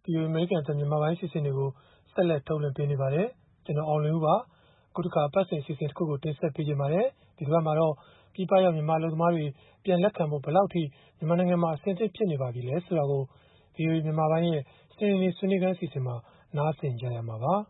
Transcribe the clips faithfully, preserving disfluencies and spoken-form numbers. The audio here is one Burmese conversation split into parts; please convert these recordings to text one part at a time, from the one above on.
ဗွီအိုအေ အမေရိကန်အသံမြန်မာပိုင်းအစီအစဉ်တွေကိုဆက်လက်ထုတ်လွှင့်ပေးနေပါတယ်။ကျွန်တော်အောင်လွင်ဦးပါ။အခုတစ်ခါပတ်စဉ်အစီအစဉ်တစ်ခုကိုတင်ဆက်ပေးကြပါမယ်။ဒီတစ်ပတ်မှာတော့ပြည်ပရောက်မြန်မာလူသမားတွေပြန်လက်ခံဖို့ဘယ်လောက်ထိမြန်မာနိုင်ငံမှာအဆင်သင့်ဖြစ်နေပါပြီလဲဆိုတာကိုဗွီအိုအေမြန်မာပိုင်းရဲ့စနေနေ့ဆွေးနွေးခန်းအစီအစဉ်မှာနားဆင်ကြရမှာပါ။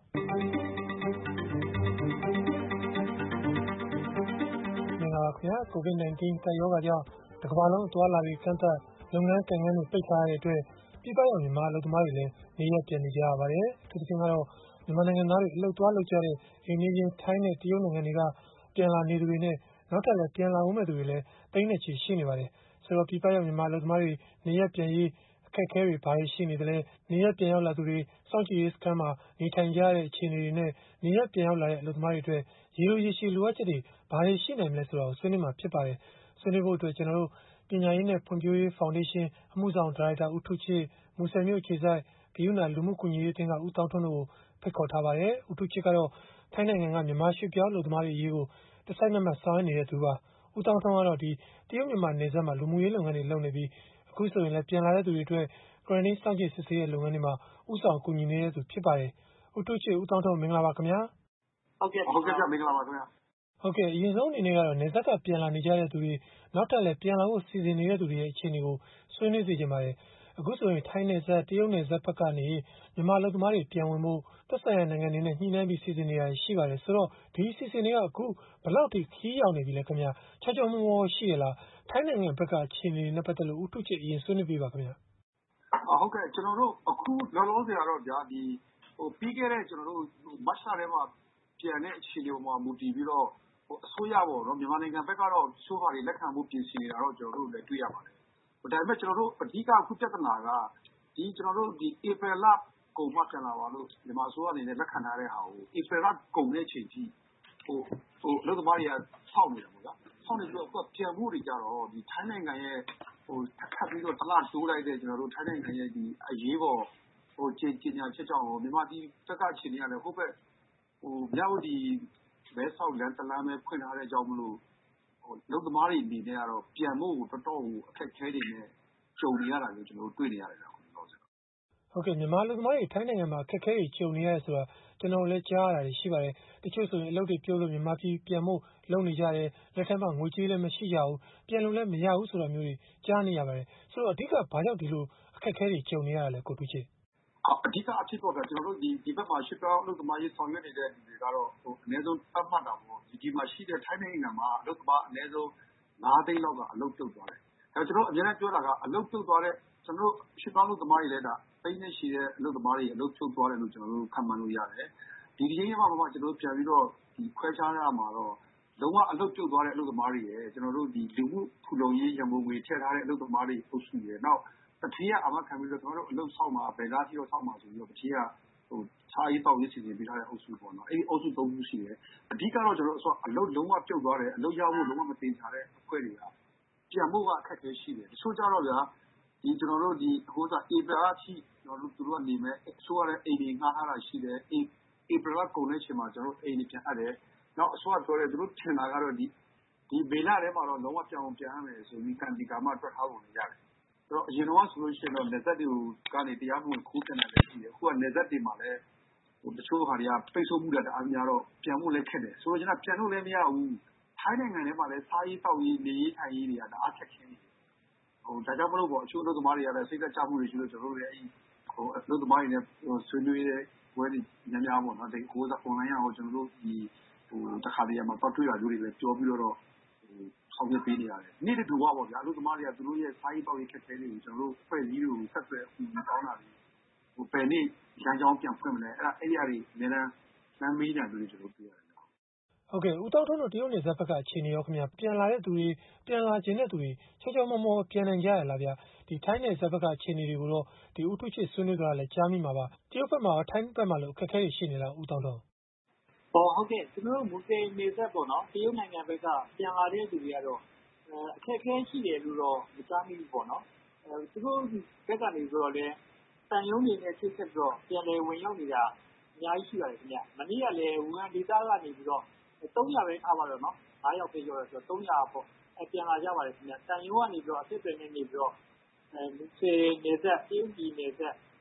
မင်္ဂလာပါခင်ဗျာ။ ကိုဗစ် ၁၉ ကပ်ရောဂါကြောင့်တစ်ကမ္ဘာလုံးအသွားအလာတွေကန့်သတ်လုပ်ငန်းကိုင်ငန်းတွေပိတ်ထားရတဲ့အတွက်ပြည်ပရောက်မြန်မာအလုပ်သမားတွေလည်းနေရပ်ပြန်နေကြရပါတယ်။အထူးသဖြင့်ကတော့မြန်မာနိုင်ငံသားတွေအလုပ်သွားလုပ်ကြတဲ့အိမ်နီးချင်းထိုင်းနဲ့တရုတ်နိုင်ငံတွေကပြန်လာနေသူတွေနဲ့နောက်ထပ်လည်းပြန်လာဦးမဲ့သူတွေလည်းသိန်းနဲ့ချီရှိနေပါတယ်။ဆိုတော့ပြည်ပရောက်မြန်မာအလုပ်သမားတွေနေရပ်ပြန်ရေးအခက်အခဲတွေဘာတွေရှိနေသလဲနေရပ်ပြန်ရောက်လာသူတွေစောင့်ကြည့်ရေးစခန်းမှာနေထိုင်ကြတဲ့အခြေအနေတွေနဲ့နေရပ်ပြန်ရောက်လာတဲ့အလုပ်သမားတွေအတွက်ရေလိုရေရှည်လိုအပ်ချက်တွေဘာတွေရှိနိုင်မလဲဆိုတာကိုဆွေးနွေးမှာဖြစ်ပါတယ်။ဆွေးနွေးဖို့အတွက်ကျွန်တော်တို့ပညာရေးနဲ့ဖွံ့ဖြိုးရေးဖောင်ဒေးရှင်းအမှုဆောင်ဒါရိုက်တာဦးထုချစ်မူဆယ်မြို့အခြေစိုက်ဂရုဏာလူမှုကူညီရေးအသင်းကဦးတောင်းထွန်းတို့ကိုဖိတ်ခေါ်ထားပါတယ်။ဦးထုချစ်ကတော့ထိုင်းနိုင်ငံကမြန်မာရွှေ့ပြောင်းအလုပ်သမားတွေအရေးကိုတစိုက်မတ်မတ်ဆောင်ရွက်နေတဲ့သူပါ။ဦးတောင်းထွန်းကတော့ဒီတရုတ်မြန်မာနယ်စပ်မှာလူမှုရေးလုပ်ငန်းတွေလုပ်နေပြီးအခုဆိုရင်လည်းပြန်လာတဲ့သူတွေအတွက် quarantine စောင့်ကြည့်စစ်ဆေးတဲ့လုပ်ငန်းတွေမှာဦးဆောင်ကူညီနေတဲ့သူဖြစ်ပါတယ်။ဦးထုချစ်ဦးတောင်းထွန်းမင်္ဂလာပါခင်ဗျာ။ဟုတ်ကဲ့ဟုတ်ကဲ့မင်္ဂလာပါခင်ဗျာ။ဟုတ်ကဲ့အရင်ဆုံးအနေနဲ့ကတော့နေဆက်ကပြန်လာနေကြတဲ့သူတွေနောက်ထပ်လည်းပြန်လာဖို့စီစဉ်နေတဲ့သူတွေရဲ့အခြေအနေကိုဆွေးနွေးစေချင်ပါတယ်။အခုဆိုရင်ထိုင်းနယ်စပ်တရုတ်နယ်စပ်ဘက်ကနေမြန်မာလူသမားတွေပြန်ဝင်ဖို့သက်ဆိုင်ရာနိုင်ငံတွေနဲ့ညှိနှိုင်းပြီးစီစဉ်နေတာရှိပါတယ်ဆိုတော့ဒီအစီအစဉ်တွေကအခုဘယ်လောက်ထိခီးရောက်နေပြီလဲခင်ဗျာချောချောမောမောရှိရလားထိုင်းနိုင်ငံဘက်ကအခြေအနေနဲ့ပတ်သက်လို့ဦးထုချစ်အရင်ဆွေးနွေးပြပါခင်ဗျာဟုတ်ကဲ့ကျွန်တော်တို့အခုလောလောဆယ်ကတော့ဗျာဒီဟိုပြီးခဲ့တဲ့ကျွန်တော်တို့မတ်လထဲမှာပြန်တဲ့အခြေအနေပေါ်မှာမူတည်ပြီးတော့ဟိုအစိုးရပေါ့နော်မြန်မာနိုင်ငံဘက်ကတော့စိုးဟာတွေလက်ခံမှုပြင်ဆင်နေတာတော့ကျွန်တော်တို့လည်းတွေ့ရပါတယ်ဒါပေမဲ့ကျွန်တော်တို့အဓိကအခုပြဿနာကဒီကျွန်တော်တို့ဒီ April လကုန်မှပြန်လာပါလို့မြန်မာအစိုးရအနေနဲ့လက်ခံထားတဲ့ဟာကို April လကုန်တဲ့အချိန်ထိဟိုဟိုအလုပ်သမားတွေကစောင့်နေတာပေါ့ဗျာစောင့်နေပြီးတော့အခုပြန်ဖို့တွေကြတော့ဒီထိုင်းနိုင်ငံရဲ့ဟိုထပ်ပြီးတော့တလတိုးလိုက်တဲ့ကျွန်တော်တို့ထိုင်းနိုင်ငံရဲ့ဒီအရေးပေါ်ဟိုကြေညာချက်ကြောင့်မြန်မာပြည်ဘက်ကအခြေအနေကလည်းဟုတ်ပဲဟိုမြောက်ဒီမဲဆောက်လန်တလမ်းပဲဖွင့်ထားတဲ့အကြောင်းမလို့ဟိုလုံသမားတွေအနေနဲ့ကတော့ပြန်ဖို့တော်တော်ကိုအခက်အခဲတွေနဲ့ကြုံနေရတာလို့ကျွန်တော်တို့တွေ့နေရတယ်ဟုတ်ကဲ့မြန်မာလူသမားတွေထိုင်းနိုင်ငံမှာအခက်အခဲတွေကြုံနေရတယ်ဆိုတာကျွန်တော်လည်းကြားရတာရှိပါတယ်တချို့ဆိုရင်အလုပ်တွေပြုတ်လို့မြန်မာပြည်ပြန်ဖို့လုပ်နေကြတယ်လက်ထက်မှာငွေကြေးလည်းမရှိကြဘူးပြန်လို့လည်းမရဘူးဆိုတာမျိုးတွေကြားနေရပါတယ်ဆိုတော့အဓိကဘာကြောင့်ဒီလိုအခက်အခဲတွေကြုံနေရတာလဲကိုထုချစ်အဓိကအဖြစ်ပေါ့ဗျာကျွန်တော်တို့ဒီဒီဘက်မှာရှစ်ပြောင်းအလုပ်သမားရေးဆောင်ရွက်နေတဲ့လူတွေကတော့ဟိုအနည်းဆုံးသတ်မှတ်တာပေါ့ဒီဒီမှာရှိတဲ့ထိုင်းနိုင်ငံမှာအလုပ်သမားအနည်းဆုံးငါးသိန်းလောက်ကအလုပ်ပြုတ်သွားတယ်ဒါကျွန်တော်အများနဲ့ပြောတာကအလုပ်ပြုတ်သွားတဲ့ကျွန်တော်တို့ရှစ်ပြောင်းအလုပ်သမားတွေလည်းဒါသိန်းနဲ့ရှိတဲ့အလုပ်သမားတွေအလုပ်ပြုတ်သွားတယ်လို့ကျွန်တော်တို့ခံမှန်းလို့ရတယ်ဒီဒီချင်းမှာမှကျွန်တော်တို့ပြန်ပြီးတော့ဒီခွဲခြားရမှာတော့လုံးဝအလုပ်ပြုတ်သွားတဲ့အလုပ်သမားတွေရဲ့ကျွန်တော်တို့ဒီလူမှုဖူလုံရေးရန်ပုံငွေထည့်ထားတဲ့အလုပ်သမားတွေအုပ်စုရဲ့နောက်တတိယအမခံပြီးတော့ကျွန်တော်တို့အလုပ်ဆောက်မှာဘယ်ကားကြီးတော့ဆောက်မှာဆိုပြီးတော့တတိယဟိုခြားရေးတောက်ရေးစီစဉ်ပေးထားတဲ့အုပ်စုပေါ့နော်အဲ့ဒီအုပ်စုသုံးခုရှိတယ်အဓိကတော့ကျွန်တော်တို့အလုပ်လုံးဝပြုတ်သွားတယ်အလုပ်ရဖို့လုံးဝမတင်ချတဲ့အဖွဲ့တွေကပြန်ဖို့ကအခက်အခဲရှိတယ်တချို့ကြတော့ဗျာဒီကျွန်တော်တို့ဒီဟိုစား April အထိကျွန်တော်တို့သူတို့ကနေမဲ့ဆိုရတဲ့အိမ်တွေငှားထားတာရှိတယ် April ကုန်တဲ့အချိန်မှာကျွန်တော်တို့အိမ်တွေပြန်အပ်တယ်နောက်အစိုးရပြောတယ်သူတို့ထင်တာကတော့ဒီဒီမေလထဲမှာတော့လုံးဝပြောင်းပြန်ရမယ်ဆိုပြီးကန်ဒီကာမှတွက်ထားပုံရတယ်ဆိုတော့အရင်တော့ဆိုလို့ရှိရင်တော့နေဆက်တွေကိုကနေတရားမဝင်ခိုးပြန်တယ်လည်းရှိတယ်အခုကနေဆက်တွေမှာလည်းဟိုတချို့ဟာတွေကပိတ်ဆို့မှုတွေတအားများတော့ပြန်ဖို့လည်းခက်တယ်ဆိုတော့ကျွန်တော်ပြန်လို့လည်းမရဘူးထိုင်းနိုင်ငံထဲမှာလည်းစားရေးတောက်ရေးနေရေးထိုင်ရေးတွေကတအားခက်ခဲနေတယ်ဟိုဒါကြောင့်မလို့ပေါ့အချို့အလုပ်သမားတွေကလည်းစိတ်သက်သာမှုတွေရှိလို့ကျွန်တော်တို့လည်းအဲ့ဟိုအလုပ်သမားတွေနဲ့ဆွေးနွေးတဲ့ဝဲတွေများများပေါ့နော်ဒီဟိုစား online ရောကျွန်တော်တို့ဒီဟိုတခါတည်းမှာတော့တွေ့ရမျိုးတွေလည်းပြောပြီးတော့ဆောင်ရွက်ပေးနေရတယ်။နေ့တူပါပေါ့ဗျာ။အလုပ်သမားတွေကသူတို့ရဲ့စာရေးပေါက်ရေးခက်ခဲတွေကိုကျွန်တော်တို့ဖွဲ့စည်းတွေကိုဆက်သွယ်အကူအညီတောင်းတာတွေဟိုဘယ်နေ့ရန်ကြောင်းပြန်ဖွင့်မလဲအဲ့ဒါအဲ့ဒီအရာတွေအများအားလမ်းမေးတယ်လို့ကျွန်တော်တွေ့ရတယ်။ဟုတ်ကဲ့ဦးတောင်းထွန်းတို့တရုတ်နယ်စပ်ဘက်ကအခြေအနေရောခင်ဗျာပြန်လာတဲ့သူတွေပြန်လာခြင်းတဲ့သူတွေချောချောမောမောပြန်နိုင်ကြရလားဗျာဒီထိုင်းနယ်စပ်ဘက်ကအခြေအနေတွေကိုတော့ဒီဦးထုချစ်ဆွေးနွေးကြတာလည်းကြားမိမှာပါတရုတ်ဘက်မှာထိုင်းဘက်မှာလို့အခက်အခဲတွေရှိနေလားဦးတောင်းထွန်းဟောဟုတ်ကဲ့ကျွန်တော်တို့မူဆယ်နယ်စပ်ပေါ့နော်တရုတ်နိုင်ငံဘက်ကပြန်လာတဲ့သူတွေကတော့အခက်အခဲရှိတယ်လို့တော့မကြားမိဘူးပေါ့နော်အဲသူတို့ဘက်ကနေဆိုတော့လည်းတန်ရုံးနေနဲ့ချိတ်ဆက်ပြီးတော့ပြန်လည်ဝင်ရောက်နေတာအများကြီးရှိပါတယ်ခင်ဗျမနေ့ကလည်းဝူဟန်ဒေသကနေပြီးတော့သုံးရာပဲထားပါတော့နော်ငါးယောက်ပဲပြောရဆိုတော့သုံးရာပေါ့အဲပြန်လာကြပါတယ်ခင်ဗျတန်ရုံးကနေပြီးတော့အစ်စ်တွေနဲ့နေပြီးတော့အဲမူဆယ်နယ်စပ်တရုတ်ပြည်နယ်စပ်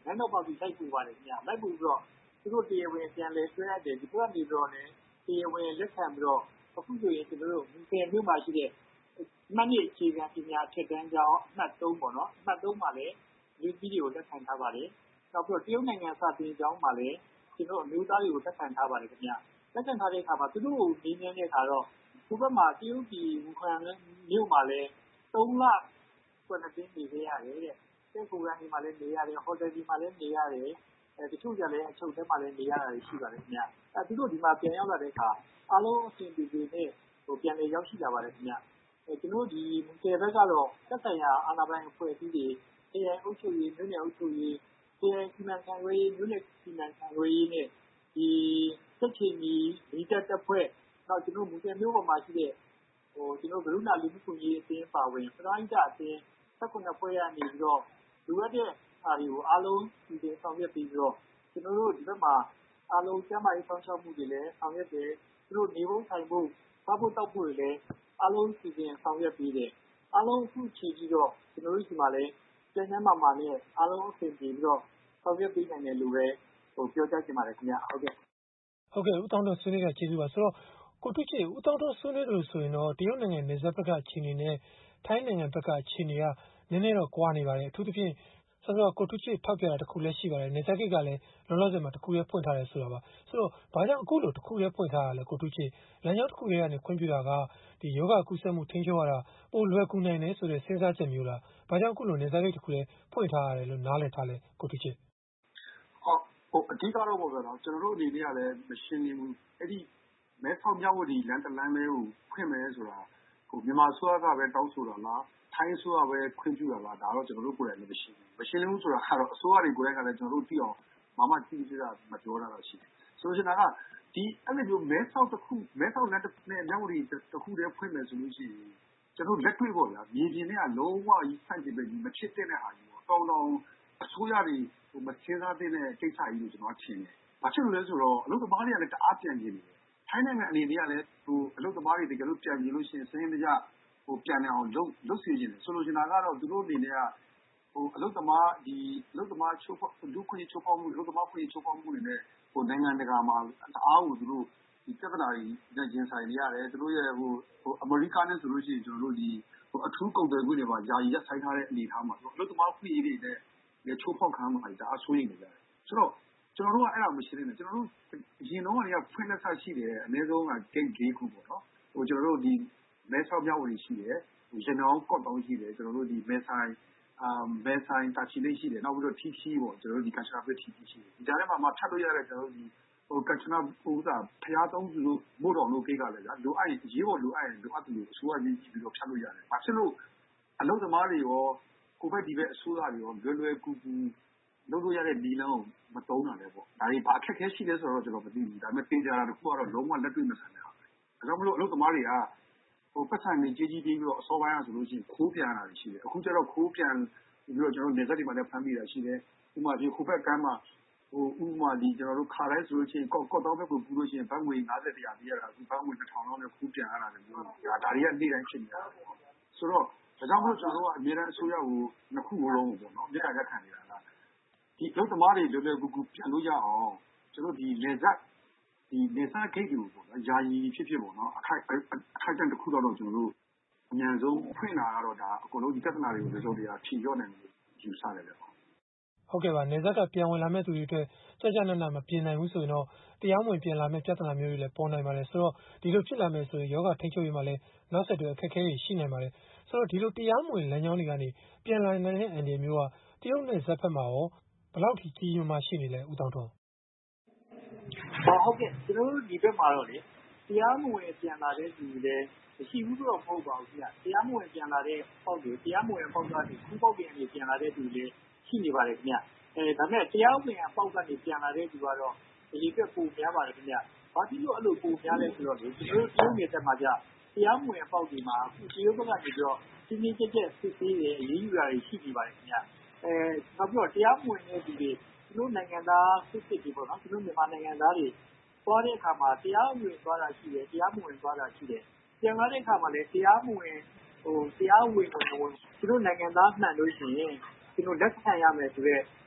လမ်းတော်ပေါက်ပြီးလိုက်ပူပါတယ်ခင်ဗျလိုက်ပူပြီးတော့သူတို့တရားဝင်ပြန်လဲဆွဲရတယ်ဒီဘက်ကနေပြီးတော့လည်းတရားဝင်လက်ခံပြီးတော့အခုဆိုရင်ကျွန်တော်တို့မူဆယ်မြို့မှာရှိတဲ့မှတ်နှစ်အခြေခံပညာထက်တန်းကျောင်းအမှတ်သုံးပေါ့နော်အမှတ်သုံးမှာလည်းလူကြီးတွေကိုလက်ခံထားပါတယ်နောက်ပြီးတော့တရုတ်နိုင်ငံစာသင်ကျောင်းမှာလည်းကျွန်တော်အမျိုးသားတွေကိုလက်ခံထားပါတယ်ခင်ဗျလက်ခံထားတဲ့အခါမှာသူတို့ကိုနည်းနည်းနဲ့ခါတော့ဒီဘက်မှာတရုတ်ပြည်ဝူဟန်မြို့မှာလည်းသုံးလကွာရန်တင်းနေခဲ့ရတယ်တဲ့တဲ့ကိုယ်ကနေမှလည်းနေရတယ်ဟိုတယ်ဒီမှာလည်းနေရတယ်အဲတချို့ကြလည်းအချုပ်ထဲမှာလည်းနေရတာရှိပါတယ်ခင်ဗျအဲသူတို့ဒီမှာပြန်ရောက်လာတဲ့အခါအားလုံးအဆင်ပြေပြေနဲ့ဟိုပြန်လေရောက်ရှိလာပါတယ်ခင်ဗျအဲကျွန်တော်ဒီမူဆယ်ဘက်ကတော့သက်ဆိုင်ရာအာဏာပိုင်အဖွဲ့အစည်းတွေခရိုင်အုပ်ချုပ်ရေးမြို့နယ်အုပ်ချုပ်ရေးခရိုင်စီမံခန့်ခွဲရေးမြို့နယ်စီမံခန့်ခွဲရေးနဲ့ဒီစက်ချီမီဒီတက်တပ်ဖွဲ့နောက်ကျွန်တော်မူဆယ်မြို့ပေါ်မှာရှိတဲ့ဟိုကျွန်တော်ကရုဏာလူမှုကူညီရေးအသင်းပါဝင်ပရိုင်းတာအသင်းဆက်ခုနှစ်ဖွဲ့ရနေပြီးတော့လူရတဲ့အားတွေကိုအားလုံးဒီတင်ဆောင်ရွက်ပြီးတော့ကျွန်တော်တို့ဒီဘက်မှာအားလုံးကျန်းမာရေးဆောင်ရှောက်မှုတွေလည်းဆောင်ရွက်တယ်သူတို့နေဖို့ထိုင်ဖို့စားဖို့တောက်ဖို့တွေလည်းအားလုံးစီစဉ်ဆောင်ရွက်ပြီးတယ်အားလုံးအခုချိန်ကြီးတော့ကျွန်တော်တို့ဒီမှာလည်းကျန်းကျန်းမာမာနဲ့အားလုံးအဆင်ပြေပြီးတော့ဆောင်ရွက်ပေးနိုင်တယ်လို့ပဲဟိုပြောကြားချင်ပါတယ်ခင်ဗျဟုတ်ကဲ့ဟုတ်ကဲ့ဦးတောင်းတော်ဆွေးနွေးတာကျေးဇူးပါဆိုတော့ကိုထွဋ်ချေဦးတောင်းတော်ဆွေးနွေးလို့ဆိုရင်တော့တရုတ်နိုင်ငံနေဆက်ဘက်ကအခြေအနေနဲ့ထိုင်းနိုင်ငံဘက်ကအခြေအနေကနည်းနည်းတော့ကွာနေပါတယ်အထူးသဖြင့်ဆိုတော့ကိုထွဋ်ချေထောက်ပြတာတစ်ခုလည်းရှိပါတယ်နေဆက်ကိတ်ကလည်းလောလောဆယ်မှာတစ်ခုလည်းဖွင့်ထားတယ်ဆိုတာပါဆိုတော့ဘာကြောင့်အခုလိုတစ်ခုလည်းဖွင့်ထားရလဲကိုထွဋ်ချေလမ်းကြောင်းတစ်ခုလေးကနေခွင့်ပြုတာကဒီယောဂကုသမှုထိန်းချုပ်ရတာပိုလွယ်ကူနိုင်တယ်ဆိုတဲ့စဉ်းစားချက်မျိုးလားဘာကြောင့်အခုလိုနေဆက်ကိတ်တစ်ခုလည်းဖွင့်ထားရတယ်လို့နားလည်ထားလဲကိုထွဋ်ချေဟုတ်ဟိုအဓိကတော့ပေါ့ဗျာနော်ကျွန်တော်တို့အနေနဲ့ကလည်းမရှင်းနေဘူးအဲ့ဒီမဲဆောက်မြောက်ဝတီလမ်းတလမ်းမဲကိုခွင့်မယ်ဆိုတာဟိုမြန်မာဆိုရကပဲတောင်းဆိုတာလားထိုင်းဆိုရပဲခွင့်ပြုတာလားဒါတော့ကျွန်တော်တို့ကိုယ်တိုင်လည်းမရှင်းဘူးမရှင်းဘူးဆိုတာကတော့အစိုးရတွေကိုယ်တိုင်ကလည်းကျွန်တော်တို့သိအောင်မမကြည့်ကြတာမပြောတာတော့ရှိတယ်ဆိုလိုချင်တာကဒီအဲ့လိုမျိုးမဲဆောက်တစ်ခုမဲဆောက်လမ်းနဲ့မြောက်ဝတီတစ်ခုတည်းဖွင့်မယ်ဆိုလို့ရှိရင်ကျွန်တော်လက်တွေ့ပေါ့ဗျာမြေပြင်နဲ့ကလုံးဝကြီးဆန့်ကျင်ပဲကြီးမဖြစ်တဲ့ဟာကြီးပေါ့တောင်းတောင်းအစိုးရတွေဟိုမစင်းစားတဲ့ကိစ္စကြီးလို့ကျွန်တော်ထင်တယ်။ဘာဖြစ်လို့လဲဆိုတော့အလုပ်သမားတွေကလည်းတအားပြန်ကျင်နေတယ်။ထိုင်းနိုင်ငံအနေနဲ့ကလည်းဟိုအလုပ်သမားတွေတကယ်လို့ပြန်ကျင်လို့ရှိရင်စင်းတကြဟိုပြန်နေအောင်လုပ်လုပ်စီခြင်းတယ်။ဆိုလိုချင်တာကတော့သူတို့အနေနဲ့ကဟိုအလုပ်သမားဒီအလုပ်သမားချိုးဖောက်လူခွင့်ချိုးဖောက်မှုအလုပ်သမားခွင့်ချိုးဖောက်မှုတွေနဲ့ဟိုနိုင်ငံတကာမှာတအားကိုသူတို့ဒီပြဿနာတွေနဲ့ရင်ဆိုင်နေရတယ်။သူတို့ရဲ့ဟိုဟိုအမေရိကန်နဲ့ဆိုလို့ရှိရင်ကျွန်တော်တို့ဒီဟိုအထူးကုန်သွယ်ခွင့်တွေပါယာယီရပ်ဆိုင်ထားတဲ့အနေအထားမှာအလုပ်သမားခွင့်ရေးတွေနဲ့ချိုးဖောက်ခံမှာဒါအဆိုးရင်နေကြတယ်ဆိုတော့ကျွန်တော်တို့ကအဲ့ဒါမရှိနေတယ်ကျွန်တော်တို့အရင်တော့ကဖွင့်လက်ဆက်ရှိတယ်အနည်းဆုံးက gate ၄ခုပေါ့နော်ဟိုကျွန်တော်တို့ဒီမဲဆောက်မြောက်ဝတီရှိတယ်ဟိုရနောင်းကော့တောင်းရှိတယ်ကျွန်တော်တို့ဒီမဲဆိုင်အာမဲဆိုင်တာချီလေးရှိတယ်နောက်ပြီးတော့ထီချီပေါ့ကျွန်တော်တို့ဒီကန်ချနာပစ်ထီချီရှိတယ်ဒီကြားထဲမှာမှထပ်လို့ရတဲ့ကျွန်တော်တို့ဒီဟိုကန်ချနာဟိုသာဖျားသုံးစုလို့မို့တော်လို့ကိကလည်းကြာလိုအပ်ရင်ရေးပေါ်လိုအပ်ရင်လိုအပ်တယ်လို့အစိုးရကြီးပြီးတော့ဖြတ်လို့ရတယ်ဘာဖြစ်လို့အလုပ်သမားတွေရောကိုဘက်ဒီဘက်အစိုးရတွေရောလွယ်လွယ်ကူကူလုပ်လို့ရတဲ့ဒီလမ်းကိုမတုံးတာလည်းပေါ့ဒါတွေဘာအခက်အခဲရှိလဲဆိုတော့ကျွန်တော်မသိဘူးဒါပေမဲ့တင်ကြတာတခုကတော့လုံးဝလက်တွေ့မဆန်တဲ့ဟာပဲဒါကြောင့်မလို့အလုပ်သမားတွေကဟိုပတ်ဆိုင်နေကြီးကြီးပြီးတော့အစောပိုင်းကဆိုလို့ရှိရင်ခိုးပြန်လာတာရှိတယ်အခုကျတော့ခိုးပြန်ပြီးတော့ကျွန်တော်နေဆက်ဒီမှာလည်းဖမ်းမိတာရှိတယ်ဥပမာဒီခိုးဘက်ကမ်းမှာဟိုဥပမာဒီကျွန်တော်တို့ခါတိုင်းဆိုလို့ရှိရင်ကော့ကော့တောင်းဘက်ကိုကူလို့ရှိရင်ဘတ်ငွေ၅၀တရားပြရတာအခုဘတ်ငွေတစ်ထောင်လောက်နဲ့ခိုးပြန်ရတာလည်းမျိုးဒါဒါတွေကနေ့တိုင်းဖြစ်နေတာဆိုတော့ဒါကြောင့်မို့ကျွန်တော်တို့ကအများအားအစိုးရကိုနှစ်ခုလုံးပေါ့နော်မြေတားရက်ခံနေတာလားဒီအလုပ်သမားတွေလွယ်လွယ်ကူကူပြန်လို့ရအောင်ကျွန်တော်ဒီလေဆက်ဒီလေဆက်ဂိတ်တွေကိုပေါ့နော်ယာယီဖြစ်ဖြစ်ပေါ့နော်အခိုက်အခိုက်အတန့်တစ်ခုတော့ကျွန်တော်တို့အများဆုံးဖွင့်လာတော့ဒါအကုန်လုံးဒီပြဿနာတွေကိုလည်းတို့တွေကဖြေလျော့နိုင်လို့ယူဆတယ်လေဟုတ်ကဲ့ပါနေဆက်ကပြန်ဝင်လာမဲ့သူတွေအတွက်ကြကြနနမပြင်နိုင်ဘူးဆိုရင်တော့တရားဝင်ပြန်လာမဲ့ပြဿနာမျိုးတွေလည်းပေါ်နိုင်ပါတယ်ဆိုတော့ဒီလိုဖြစ်လာမဲ့ဆိုရင်ယောဂထိန်းချုပ်ရေးမှာလည်းနောက်ဆက်တွဲအခက်အခဲတွေရှိနိုင်ပါတယ်ဆိုတော့ဒီလိုတရားမဝင်လမ်းကြောင်းတွေကနေပြန်လာနိုင်တဲ့အနေမျိုးကတရုတ်နဲ့ဇက်ဖက်မှာရောဘယ်လောက်ထိကြီးမားရှိနေလဲဦးတောင်းတော်ဟုတ်ကဲ့ကျွန်တော်တို့ဒီဘက်မှာတော့လေတရားမဝင်ပြန်လာတဲ့သူတွေလည်းမရှိဘူးတော့မဟုတ်ပါဘူးခင်ဗျတရားမဝင်ပြန်လာတဲ့ပေါ့တွေတရားမဝင်ပေါ့သားတွေခုပေါက်ပြန်ပြီးပြန်လာတဲ့သူတွေရှိနေပါတယ်ခင်ဗျအဲဒါပေမဲ့တရားဝင်အပေါက်ကနေပြန်လာတဲ့သူကတော့ဒီလိုပြပုံများပါတယ်ခင်ဗျဘာဖြစ်လို့အဲ့လိုပုံများလဲဆိုတော့လေကျွန်တော်တို့တရုတ်နယ်တက်မှာကြတရားမဝင်အပေါက်ဒီမှာအခုတရုတ်ဘက်ကနေပြီးတော့ချင်းချင်းကျက်ကျက်စစ်ဆေးတယ်အရေးယူတာတွေရှိနေပါတယ်ခင်ဗျအဲနောက်ပြီးတော့တရားမဝင်တဲ့သူတွေကျွန်တော်နိုင်ငံသားစစ်စစ်တွေပေါ့နော်ကျွန်တော်မြန်မာနိုင်ငံသားတွေသွားတဲ့အခါမှာတရားဝင်သွားတာရှိတယ်တရားမဝင်သွားတာရှိတယ်ပြန်လာတဲ့အခါမှာလည်းတရားမဝင်ဟိုတရားဝင်ဝင်ကျွန်တော်နိုင်ငံသားမှန်လို့ရှိရင်ကျွန်တော်လက်ခံရမယ်ဆိုတော့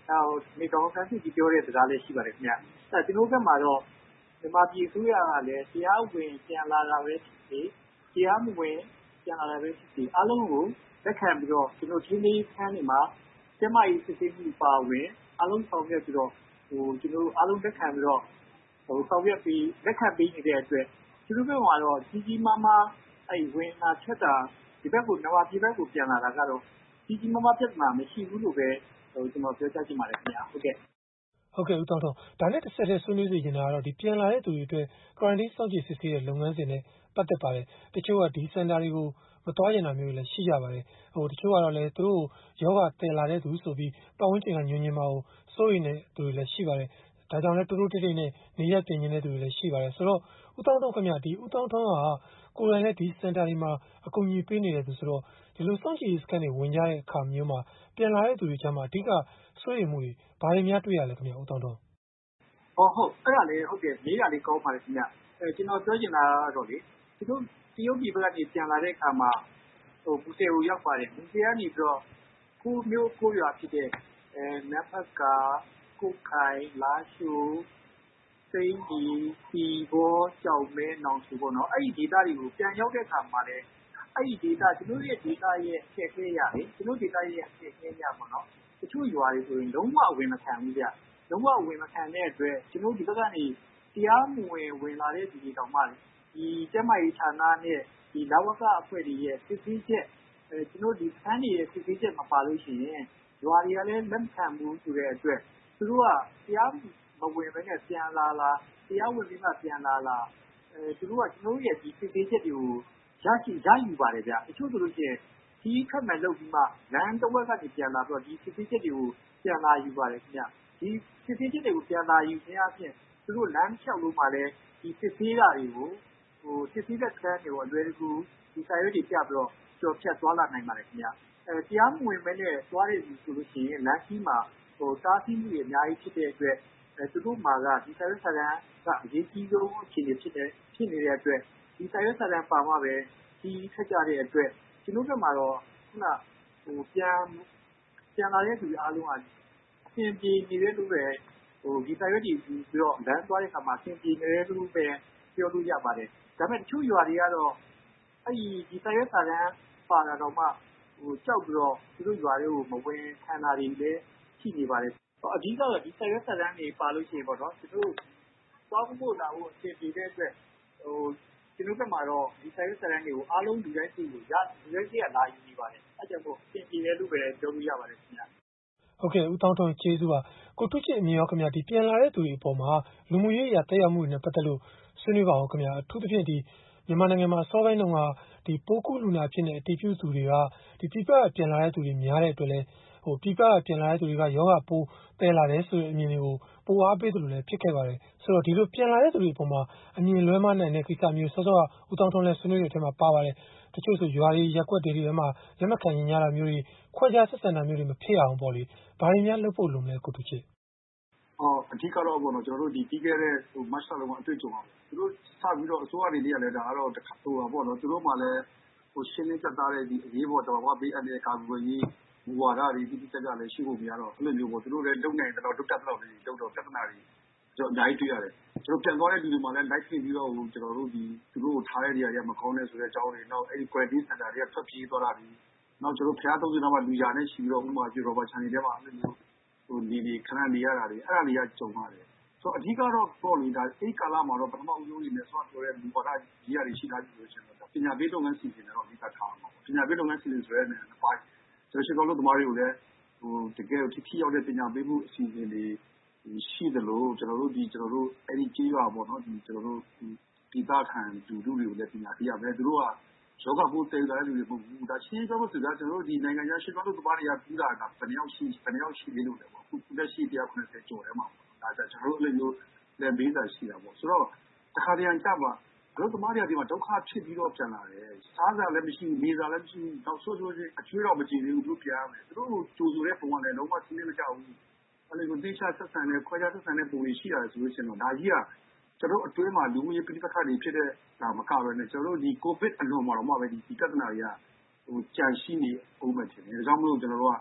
နောက်နေတော်ဆန်းစုကြည်ပြောတဲ့စကားလည်းရှိပါတယ်ခင်ဗျ။အဲကျွန်တော်ဘက်မှာတော့မြန်မာပြည်အစိုးရကလည်းတရားဝင်ပြန်လာတာပဲဖြစ်စေတရားမဝင်ပြန်လာတာပဲဖြစ်စေအားလုံးကိုလက်ခံပြီးတော့ကျွန်တော်ချင်းလေးခန်းတွေမှာကျမကြီးစစ်ဆေးမှုပါဝင်အားလုံးဆောင်ရွက်ပြီးတော့ဟိုကျွန်တော်အားလုံးလက်ခံပြီးတော့ဟိုဆောင်ရွက်ပြီးလက်ခံပေးနေတဲ့အတွက်သူတို့ဘက်ကတော့ကြီးကြီးမားမားအဲဝင်လာချက်တာဒီဘက်ကိုမြန်မာပြည်ဘက်ကိုပြန်လာတာကတော့ကြီးကြီးမားမားပြဿနာမရှိဘူးလို့ပဲဟိုကျွန်တော်ပြောချင်ပါတယ်ခင်ဗျာဟုတ်ကဲ့ဟုတ်ကဲ့ဦးတောင်းတောင်းဒါနဲ့တစ်ဆက်တည်းဆွေးနွေးစီနေတာကတော့ဒီပြန်လာတဲ့သူတွေအတွက် quarantine စောင့်ကြည့်စစ်ဆေးတဲ့လုပ်ငန်းစဉ်နဲ့ပတ်သက်ပါတယ်တချို့ကဒီစင်တာတွေကိုမတော်ကျင်တာမျိုးလည်းရှိကြပါတယ်ဟိုတချို့ကတော့လည်းသူတို့ယောဂတည်လာတဲ့သူဆိုပြီးပတ်ဝန်းကျင်ကညွှန်ညင်မှာကိုစိုးရိမ်နေသူတွေလည်းရှိပါတယ်ဒါကြောင့်လည်းတူတူတိတိနဲ့နေရတင်နေတဲ့သူတွေလည်းရှိပါတယ်ဆိုတော့ဦးတောင်းတောင်းခင်ဗျဒီဦးတောင်းတောင်းကကိုယ်တိုင်လည်းဒီစင်တာတွေမှာအကူအညီပေးနေတယ်သူဆိုတော့ဒီလိုစောင့်ကြည့်စကန်တွေဝင်ကြတဲ့အခါမျိုးမှာပြန်လာတဲ့သူတွေကြားမှာအဓိကစိုးရိမ်မှုတွေဘာတွေများတွေ့ရလဲခင်ဗျဦးတောင်းတောင်းဟောဟုတ်အဲ့ဒါလေးဟုတ်တယ်လေးတာလေးကောင်းပါတယ်ခင်ဗျအဲကျွန်တော်ပြောချင်တာကတော့လေသူတို့တရုတ်ပြည်ဘက်ကနေပြန်လာတဲ့အခါမှာဟိုဘူဆေကိုရောက်ပါတယ်ဘူဆေကနေပြီးတော့ကိုမျိုးကိုရွာဖြစ်တဲ့အဲနတ်ဖတ်ကာကုတ်ခိုင်လာရှိုးစိမ့်ဒီစီဘောကြောက်မဲနောင်စုပေါ့နော်အဲ့ဒီဒေသတွေကိုပြန်ရောက်တဲ့အခါမှာလည်းအဲ့ဒီဒေသကျွန်တော်ရဲ့ဒေသရဲ့အခက်အခဲရတယ်ကျွန်တော်ဒေသရဲ့အခက်အခဲရပါတော့တချို့ရွာတွေဆိုရင်လုံးဝအဝင်မခံဘူးဗျလုံးဝဝင်မခံတဲ့အတွက်ကျွန်တော်ဒီဘက်ကနေတရားမဝင်ဝင်လာတဲ့ဒီတောင်မှဒီကျမကြီးဌာနနဲ့ဒီလဝကအဖွဲ့တွေရဲ့စစ်ဆေးချက်အဲကျွန်တော်ဒီစမ်းတွေရဲ့စစ်ဆေးချက်မပါလို့ရှိရင်ရွာတွေကလည်းလက်ခံမှုဆိုတဲ့အတွက်သူတို့ကတရားမဝင်ဘဲနဲ့ပြန်လာလာတရားဝင်ပြီးမှပြန်လာလာအဲသူတို့ကကျွန်တော်ရဲ့ဒီစစ်ဆေးချက်တွေကိုရရှိရယူပါတယ်ဗျအချို့ဆိုလို့ရှိရင်ဒီခက်မှန်လုပ်ပြီးမှလမ်းတစ်ဝက်ကနေပြန်လာတော့ဒီစစ်ဆေးချက်တွေကိုပြန်လာယူပါတယ်ခင်ဗျဒီစစ်ဆေးချက်တွေကိုပြန်လာယူခြင်းအပြင်သူတို့လမ်းလျှောက်လို့မှလည်းဒီစစ်ဆေးတာတွေကိုဟိုစစ်ဆေးတဲ့စကန်တွေကိုအလွယ်တကူဒီစာရွက်တွေပြပြီးတော့ကျော်ဖြတ်သွားလာနိုင်ပါတယ်ခင်ဗျအဲတရားမဝင်မဲနဲ့သွားတဲ့လူဆိုလို့ရှိရင်လမ်းကြီးမှာဟိုတားဆီးမှုတွေအများကြီးဖြစ်တဲ့အတွက်အဲသူတို့မှာကဒီစာရွက်စာတမ်းကအရေးကြီးဆုံးအခြေအနေဖြစ်တဲ့ဖြစ်နေတဲ့အတွက်ဒီစာရွက်စာတမ်းပါမှပဲဒီထက်ကြတဲ့အတွက်ကျွန်တော်တို့မှာတော့ခုနဟိုပြန်ပြန်လာတဲ့လူအားလုံးကအဆင်ပြေနေတဲ့လူတွေဟိုဒီစာရွက်တွေပြီးတော့လမ်းသွားတဲ့အခါမှာအဆင်ပြေနေတဲ့လူပဲပြောလို့ရပါတယ်ဒါပေမဲ့တချို့ရွာတွေကတော့အဲ့ဒီဒီစာရွက်စာတမ်းပါတာတော့မှဟိုကြောက်ပြီးတော့သူတို့ရွာတွေကိုမဝင်ခံတာတွေလည်းရှိနေပါတယ်အဓိကတော့ဒီစာရွက်စာတမ်းတွေပါလို့ရှိရင်ပေါ့နော်သူတို့သွားဖို့လာဖို့အဆင်ပြေတဲ့အတွက်ဟိုကျွန်တော်ကမှတော့ဒီစာရွက်စာတမ်းတွေကိုအားလုံးဒီတိုင်းစီကိုရဒီတိုင်းစီကလာယူနေပါတယ်အဲကြောင့်မို့အဆင်ပြေတယ်လို့ပဲပြောလို့ရပါတယ်ခင်ဗျာဟုတ်ကဲ့ဦးတောင်းတောင်းကျေးဇူးပါကိုထုချစ်အမြင်ရောခင်ဗျာဒီပြန်လာတဲ့သူတွေအပေါ်မှာလူမှုရေးအရာတက်ရောက်မှုတွေနဲ့ပတ်သက်လို့ဆွေးနွေးပါအောင်ခင်ဗျာအထူးသဖြင့်ဒီမြန်မာနိုင်ငံမှာစောပိုင်းတုန်းကဒီပိုးကူးလူနာဖြစ်နေအတည်ပြုသူတွေကဒီပြပပြန်လာတဲ့သူတွေများတဲ့အတွက်လဲဟိုပြပပြန်လာတဲ့သူတွေကယောဂပိုးပယ်လာတယ်ဆိုတဲ့အမြင်တွေကိုပိုအားပေးတယ်လို့လည်းဖြစ်ခဲ့ပါတယ်ဆိုတော့ဒီလိုပြန်လာတဲ့သူတွေအပေါ်မှာအမြင်လွဲမှားနိုင်တဲ့ကိစ္စမျိုးစောစောကဦးတောင်းတောင်းလဲဆွေးနွေးတဲ့အထက်မှာပါပါတယ်တချို့ဆိုရွာတွေရက်ွက်တွေတွေမှာလက်မခံရင်ရတာမျိုးတွေခွဲခြားဆက်ဆံတာမျိုးတွေမဖြစ်အောင်ပေါ့လေဘာတွေများလုပ်ဖို့လုပ်မလဲကိုထုချစ်အော်အဓိကတော့ပေါ့နော်ကျွန်တော်တို့ဒီပြီးခဲ့တဲ့ဟိုမတ်လလုံးကအတွေ့အကြုံပါသူတို့စပြီးတော့အစိုးရတွေလည်းလည်းဒါကတော့ဟိုပါပေါ့နော်သူတို့မှလည်းဟိုရှင်းလင်းပြသတဲ့ဒီအရေးပေါ်တော်ဘာဘေးအန္တရာယ်ကာကွယ်ရေးမူဝါဒတွေဒီတိကျကျလည်းရှိဖို့မရတော့အဲ့လိုမျိုးပေါ့သူတို့လည်းလုံနိုင်တယ်တော့တုတ်တက်တော့လည်းတုတ်တော့ပြဿနာတွေကျွန်တော်အများကြီးတွေ့ရတယ်ကျွန်တော်ပြန်သွားတဲ့လူတွေမှလည်း live ဖြစ်ပြီးတော့ဟိုကျွန်တော်တို့ဒီသူတို့ထားတဲ့နေရာတွေကမကောင်းတဲ့ဆိုတဲ့အကြောင်းတွေနောက်အဲ့ဒီ quarantine center တွေကထွက်ပြေးသွားတာတွေနောက်ကျွန်တော်ဖျားသုံးစင်းတော့မှလူရာနဲ့ရှိပြီးတော့ဥပမာပြတော့ဘာချန်နေထဲမှာအဲ့လိုမျိုးဟိုနေနေခဏနေရတာတွေအဲ့ဒါတွေကကြုံရတယ်ဆိုအဓိကတော့ပေါ့လေဒါအဲ့ကာလမှာတော့ပထမဦးဆုံးနေနဲ့ဆော့ပြောတဲ့လူပေါ်တာကြီးရရှိတာလို့ရှင်တော့ပညာပေးလုပ်ငန်းစီစဉ်တော့အဓိကထားအောင်ပညာပေးလုပ်ငန်းစီစဉ်ဆိုရဲနဲ့ပိုင်းကျွန်တော်ရှိတော်လို့တမားတွေကိုလည်းဟိုတကယ်ထိထိရောက်တဲ့ပညာပေးမှုအစီအစဉ်တွေရှိတယ်လို့ကျွန်တော်တို့ဒီကျွန်တော်တို့အဲ့ဒီကြီးရွာပေါ့နော်ဒီကျွန်တော်တို့ဒီတာခံလူလူတွေကိုလည်းပညာပေးရမယ်သူတို့ကယောဂပိုးတည်လာတဲ့လူတွေမဟုတ်ဘူးဒါရှင်းပြောလို့ဆိုတာကျွန်တော်တို့ဒီနိုင်ငံခြားရှင်းတော်လို့တမားတွေကပြီးတာကဘယ်နှယောက်ရှိဘယ်နှယောက်ရှိလို့လဲပေါ့ခုလက်ရှိတရားခုနှစ်ကျော်ထဲမှာဒါကြကျွန်တော်တို့လည်းမျိုးလည်းဘေးသာရှိတာပေါ့ဆိုတော့တခါတရံကြပါအလုပ်သမားတွေကဒီမှာဒုက္ခဖြစ်ပြီးတော့ပြန်လာတယ်စားစားလည်းမရှိဘူးနေစားလည်းမရှိဘူးတော့ဆိုးဆိုးချင်းအချွေးတော့မကြည့်သေးဘူးလို့ပြန်ရမယ်သူတို့ကြိုဆိုတဲ့ပုံကလည်းလုံးဝသိနေမကြဘူးအဲ့လိုသိချဆက်ဆံတဲ့ခွဲခြားဆက်ဆံတဲ့ပုံတွေရှိရတယ်ဆိုလို့ရှိရင်တော့ဒါကြီးကကျွန်တော်အတွင်းမှာလူမှုရေးပြည်ပခါတွေဖြစ်တဲ့ဒါမကပဲနဲ့ကျွန်တော်တို့ဒီကိုဗစ်အလွန်မှာတော့မှပဲဒီပြဿနာတွေကဟိုကြန့်ရှိနေအောင်မှထင်တယ်ဒါကြောင့်မလို့ကျွန်တော်တို့က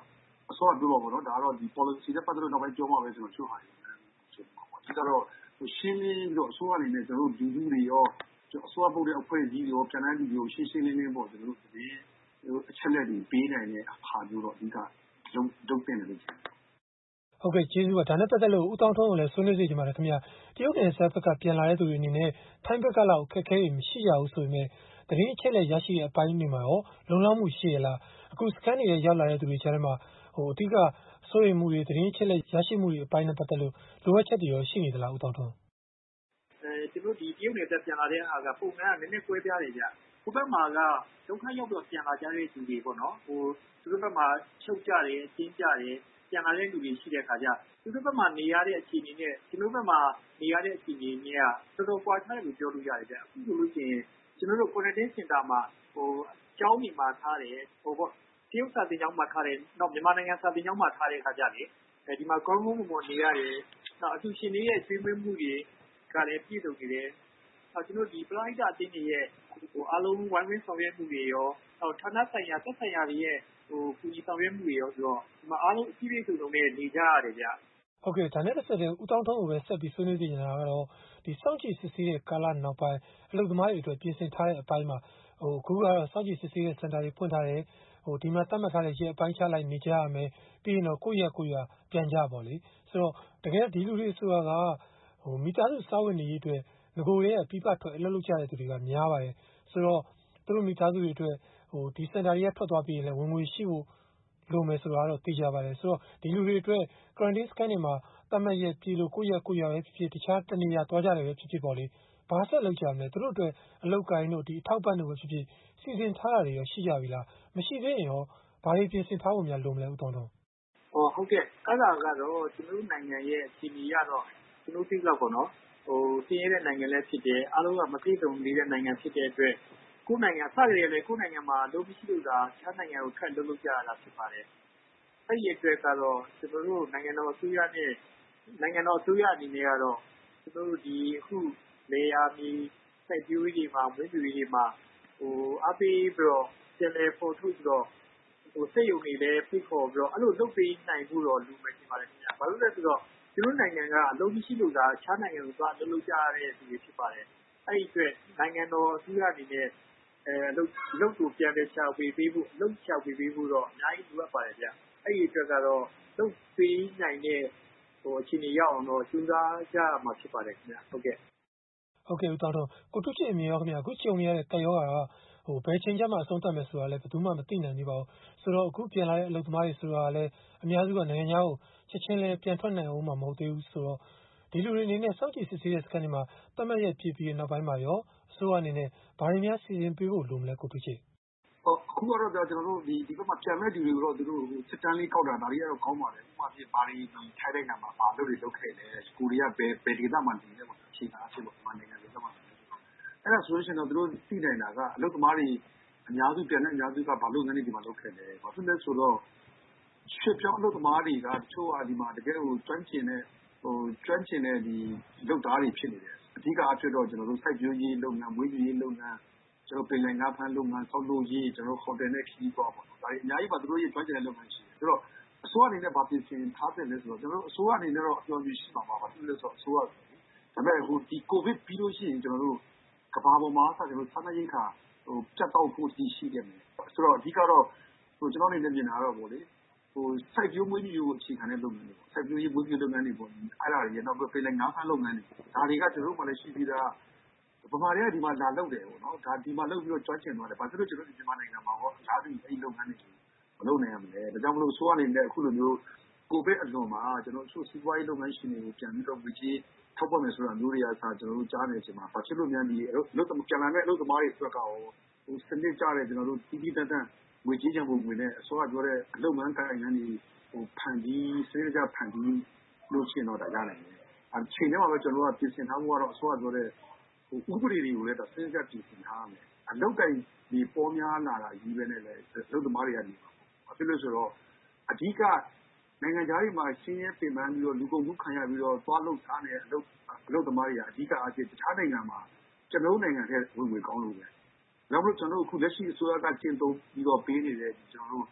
အစောကပြောပါဘောနော်ဒါကတော့ဒီ policy နဲ့ပတ်သက်လို့နောက်ပိုင်းပြောမှာပဲကျွန်တော်ချို့ဟာဆိုမှာပေါ့ဒီကတော့ရှင်းလင်းပြီးတော့အစိုးရအနေနဲ့ကျွန်တော်တို့လူလူတွေရောအစိုးရပုတ်တဲ့အဖွဲ့အစည်းတွေရောပြန်တိုင်းလူတွေကိုရှင်းရှင်းလင်းလင်းပေါ့ကျွန်တော်တို့ဒီအချက်လက်တွေပေးနိုင်တဲ့အခါမျိုးတော့အဓိကလုံးလုံးတင်တယ်လို့ပြောဟုတ်ကဲ့ကျေးဇူးပါဒါနဲ့ပတ်သက်လို့ဦးတောင်းထုံးကိုလည်းဆွေးနွေးစီကြပါမယ်ခင်ဗျာတရုတ်နယ်စပ်ဘက်ကပြန်လာတဲ့သူတွေအနေနဲ့ထိုင်းဘက်ကလောက်အခက်အခဲတွေမရှိကြဘူးဆိုပေမဲ့တရင်အချက်လက်ရရှိတဲ့အပိုင်းတွေမှာရောလုံလောက်မှုရှိရလားအခုစကန်တွေရောက်လာတဲ့သူတွေကြားထဲမှာဟိုအဓိကစိုးရိမ်မှုတွေတရင်အချက်လက်ရရှိမှုတွေအပိုင်းနဲ့ပတ်သက်လို့လိုအပ်ချက်တွေရောရှိနေသလားဦးတောင်းထုံးအဲသူတို့ဒီတရုတ်နယ်စပ်ပြန်လာတဲ့အားကပုံမှန်ကနည်းနည်းကွဲပြားတယ်ဗျဟိုဘက်မှာကဒုက္ခရောက်တော့ပြန်လာကြတဲ့သူတွေပေါ့နော်ဟိုသူတို့ဘက်မှာချုပ်ကြတယ်အချင်းကြတယ်ပြန်လာတဲ့လူတွေရှိတဲ့အခါကျသူတို့ဘက်မှာနေရတဲ့အခြေအနေနဲ့ကျွန်တော်ဘက်မှာနေရတဲ့အခြေအနေနဲ့ကတော်တော်ကွာခြားတယ်လို့ပြောလို့ရတယ်ဗျအခုဆိုလို့ရှိရင်ကျွန်တော်တို့ quarantine center မှာဟိုကျောင်းနေမှာထားတယ်ဟိုပေါ့တရုတ်စာတင်ကျောင်းမှာထားတယ်နောက်မြန်မာနိုင်ငံစာတင်ကျောင်းမှာထားတဲ့အခါကျလေအဲဒီမှာကောင်းကောင်းမွန်မွန်နေရတယ်နောက်အတူရှင်တွေရဲ့ကျွေးမွေးမှုတွေကလည်းပြည့်စုံနေတယ်နောက်ကျွန်တော်ဒီပလိုက်တာအတင်းတွေရဲ့ဟိုအားလုံးဝိုင်းဝန်းဆောင်ရွက်မှုတွေရောနောက်ဌာနဆိုင်ရာသက်ဆိုင်ရာတွေရဲ့ဟိုကူညီဆောင်ရွက်မှုတွေရောဆိုတော့ဒီမှာအားလုံးအပြည့်ပြည့်စုံစုံနဲ့နေကြရတယ်ဗျဟုတ်ကဲ့ဒါနဲ့ပတ်သက်တဲ့ဦးတောင်းထုံးကိုပဲဆက်ပြီးဆွေးနွေးကြနေတာကတော့ဒီစောင့်ကြည့်စစ်ဆေးတဲ့ကာလနောက်ပိုင်းအလုပ်သမားတွေအတွက်ပြင်ဆင်ထားတဲ့အပိုင်းမှာဟိုအခုကတော့စောင့်ကြည့်စစ်ဆေးတဲ့စင်တာတွေဖွင့်ထားတယ်ဟိုဒီမှာသတ်မှတ်ထားတဲ့ရက်အပိုင်းချလိုက်နေကြရမယ်ပြီးရင်တော့ကိုယ့်ရက်ကိုယ့်ရက်ပြန်ကြပါလေဆိုတော့တကယ်ဒီလူတွေဆိုတာကဟိုမိသားစုစာဝင်နေရေးအတွက်ငကိုရဲပြပထွက်အလုပ်လုပ်ကြတဲ့သူတွေကများပါတယ်ဆိုတော့သူတို့မိသားစုတွေအတွက်ဟိုဒီစင်တာတွေကထွက်သွားပြီးရင်လည်းဝင်ငွေရှိဖို့လိုမယ်ဆိုတာတော့သိကြပါတယ်ဆိုတော့ဒီလူတွေအတွက် quarantine scan တွေမှာတတ်မှတ်ရက်ပြည်လို့ကိုယ့်ရက်ကိုယ့်ရက်ပဲဖြစ်ဖြစ်တခြားတနေရာသွားကြတယ်ပဲဖြစ်ဖြစ်ပေါ့လေဘာဆက်လုပ်ကြမလဲသူတို့အတွက်အလောက်ကိုင်းတို့ဒီအထောက်ပံ့တို့ပဲဖြစ်ဖြစ်စီစဉ်ထားတာတွေရောရှိကြပြီလားမရှိသေးရင်ရောဘာတွေပြင်ဆင်ထားဖို့များလိုမလဲဦးတောင်းတော့ဟောဟုတ်ကဲ့အဲ့ဒါကတော့ကျွန်တော်နိုင်ငံရဲ့အခြေအနေရတော့ကျွန်တော်သိလောက်ပေါ့နော်ဟိုတည်ရတဲ့နိုင်ငံလည်းဖြစ်တယ်အားလုံးကမပြည့်စုံနေတဲ့နိုင်ငံဖြစ်တဲ့အတွက်ကိုယ်နိုင်ငံစကြရလေကိုယ်နိုင်ငံမှာလုံးမရှိလို့သာခြားနိုင်ငံကိုခက်လုံးလုံးကြရတာဖြစ်ပါတယ်အဲ့ဒီအတွက်ကတော့ကျွန်တော်တို့နိုင်ငံတော်အစိုးရနဲ့နိုင်ငံတော်အစိုးရအနေနဲ့ကတော့ကျွန်တော်တို့ဒီအခုလေယာမီစိုက်ပျိုးရေးတွေမှာဝင်းပြူတွေမှာဟိုအပေးပြီးတော့ပြန်လည်ပေါ်ထုတ်ပြီးတော့ဟိုစိတ်ယုံနေလဲဖိခေါ်ပြီးတော့အဲ့လိုလုပ်ပေးနိုင်ဖို့တော့လူမယ်ဖြစ်ပါတယ်ခင်ဗျာဘာလို့လဲဆိုတော့ကျွန်တော်နိုင်ငံကအလုံးမရှိလို့သာခြားနိုင်ငံကိုသွားအလုပ်လုပ်ကြရတဲ့သူတွေဖြစ်ပါတယ်အဲ့ဒီအတွက်နိုင်ငံတော်အစိုးရအနေနဲ့အဲလုပ်လုပ်ကိုပြန်လည်ချပေးပေးဖို့လုပ်ချပေးပေးဖို့တော့အများကြီးလိုအပ်ပါတယ်ဗျအဲ့ဒီအတွက်ကတော့လုပ်ပေးနိုင်တဲ့ဟိုအခြေအနေရောက်အောင်တော့ကြိုးစားကြရမှာဖြစ်ပါတယ်ခင်ဗျဟုတ်ကဲ့ဟုတ်ကဲ့ဦးတောင်းတော့ကိုတုချစ်အမြင်ရောခင်ဗျအခုကြုံရတဲ့တရောကဟိုဘယ်ချိန်ကျမှအဆုံးသတ်မယ်ဆိုတာလည်းဘယ်သူမှမသိနိုင်သေးပါဘူးဆိုတော့အခုပြန်လာတဲ့အလုပ်သမားတွေဆိုတာလည်းအများစုကနိုင်ငံခြားကိုချက်ချင်းလည်းပြန်ထွက်နိုင်အောင်မှမဟုတ်သေးဘူးဆိုတော့ဒီလူတွေအနေနဲ့စောင့်ကြည့်စစ်ဆေးတဲ့စကန်တွေမှာတတ်မှတ်ရပြည့်ပြီးနောက်ပိုင်းမှာရောအစိုးရအနေနဲ့ဘာတွေများစီစဉ်ပေးဖို့လိုမလဲကိုတုချစ်အခုကတော့ကျွန်တော်တို့ဒီဒီဘက်မှာပြန်မဲ့လူတွေတော့သူတို့စစ်တမ်းလေးကောက်တာဒါတွေကတော့ကောင်းပါတယ်ဥပမာဖြစ်ဘာတွေဒီထိုင်းနိုင်ငံမှာဘာလုပ်တွေလုပ်ခဲ့လဲကိုရီးယားဘယ်ဘယ်ဒေသမှာနေလဲပေါ့အခြေခံအဖြစ်ပေါ့ဒီမှာနိုင်ငံတွေမှာအဲ့ဒါဆိုလို့ရှိရင်တော့သူတို့သိနိုင်တာကအလုပ်သမားတွေအများစုပြန်တဲ့အများစုကဘာလုပ်ငန်းတွေဒီမှာလုပ်ခဲ့လဲဘာဖြစ်လဲဆိုတော့ရှစ်ပြောင်းအလုပ်သမားတွေကတချို့ဟာဒီမှာတကယ်ဟိုကျွမ်းကျင်တဲ့ဟိုကျွမ်းကျင်တဲ့ဒီလုပ်သားတွေဖြစ်နေတယ်အဓိကအဖြစ်တော့ကျွန်တော်တို့စိုက်ပျိုးရေးလုပ်ငန်းမွေးမြူရေးလုပ်ငန်းကျွန်တော်ပင်လယ်ငါးဖမ်းလုပ်ငန်းဆောက်လုပ်ရေးကျွန်တော်ဟိုတယ်နဲ့ခီးသွားပေါ့ဒါတွေအများကြီးပါသူတို့ရဲ့ကျွမ်းကျင်တဲ့လုပ်ငန်းရှိတယ်ဆိုတော့အစိုးရအနေနဲ့ဗာပြင်ဆင်ထားတယ်လဲဆိုတော့ကျွန်တော်တို့အစိုးရအနေနဲ့တော့အပြောင်းအလဲရှိမှာပါဘာဖြစ်လဲဆိုတော့အစိုးရဒါပေမဲ့ဟိုဒီကိုဗစ်ပြီးလို့ရှိရင်ကျွန်တော်တို့ကဘာပေါ်မှာဆက်ကျွန်တော်စားနပ်ရိက္ခာဟိုပြတ်တော့ဖို့တည်ရှိတယ်မယ်ဆိုတော့အဓိကတော့ဟိုကျွန်တော်အနေနဲ့မြင်တာတော့ဗောလေဟိုစိုက်ပျိုးမွေးမြူရေးကိုအခြေခံတဲ့လုပ်ငန်းတွေပေါ့စိုက်ပျိုးရေးမွေးမြူလုပ်ငန်းတွေပေါ့အဲ့ဒါတွေရနောက်ပြီးပင်လယ်ငါးဖမ်းလုပ်ငန်းတွေဒါတွေကကျွန်တော်တို့မှလည်းရှိပြီးသားဗမာတွေကဒီမှာလာလုပ်တယ်ပေါ့နော်ဒါဒီမှာလုပ်ပြီးတော့ကျွမ်းကျင်သွားတယ်ဘာဖြစ်လို့ကျွန်တော်ဒီမြန်မာနိုင်ငံမှာဟောအားဖြင့်အဲ့လုပ်ငန်းတွေမလုပ်နိုင်ရမလဲဒါကြောင့်မလို့ဆိုးအနေနဲ့အခုလိုမျိုးကိုဗစ်အလွန်မှာကျွန်တော်တို့စီးပွားရေးလုပ်ငန်းရှင်တွေကိုပြန်ပြီးတော့ငွေကြေးထောက်ပံ့မယ်ဆိုတာမျိုးတွေအစားကျွန်တော်တို့ကြားနေချိန်မှာဘာဖြစ်လို့များဒီလုပ်ပြန်လာတဲ့အလုပ်သမားတွေအတွက်ကရောဟိုစနစ်ကြတဲ့ကျွန်တော်တို့တီးတီးတန်းတန်းငွေကြေးချမ်းပုံငွေနဲ့အစိုးရပြောတဲ့အလုပ်ငန်းကိုင်ငန်းတွေဟိုဖန်ပြီးစနစ်ကြဖန်ပြီးလို့ရှိရင်တော့ဒါရနိုင်တယ်အချိန်ထဲမှာပဲကျွန်တော်တို့ကပြင်ဆင်ထားမှုကတော့အစိုးရပြောတဲ့ဟိုဥပဒေတွေကိုလည်းဒါစနစ်ကြပြင်ဆင်ထားမယ်အလုပ်တိုင်ဒီပေါ်များလာတာကြီးပဲနဲ့လည်းအလုပ်သမားတွေကနေပါဘာဖြစ်လို့ဆိုတော့အဓိကနိုင်ငံသားတွေမှာရှင်းရဲပင်ပန်းပြီးတော့လူကုန်မှုခံရပြီးတော့သွားလုပ်စားနေတဲ့အလုပ်အလုပ်သမားတွေကအဓိကအဖြစ်တခြားနိုင်ငံမှာကျွန်တော်နိုင်ငံထဲဝင်ဝင်ကောင်းလို့ပဲနောက်လို့ကျွန်တော်တို့အခုလက်ရှိအစိုးရကကျင့်သုံးပြီးတော့ပေးနေတဲ့ကျွန်တော်တို့ဟ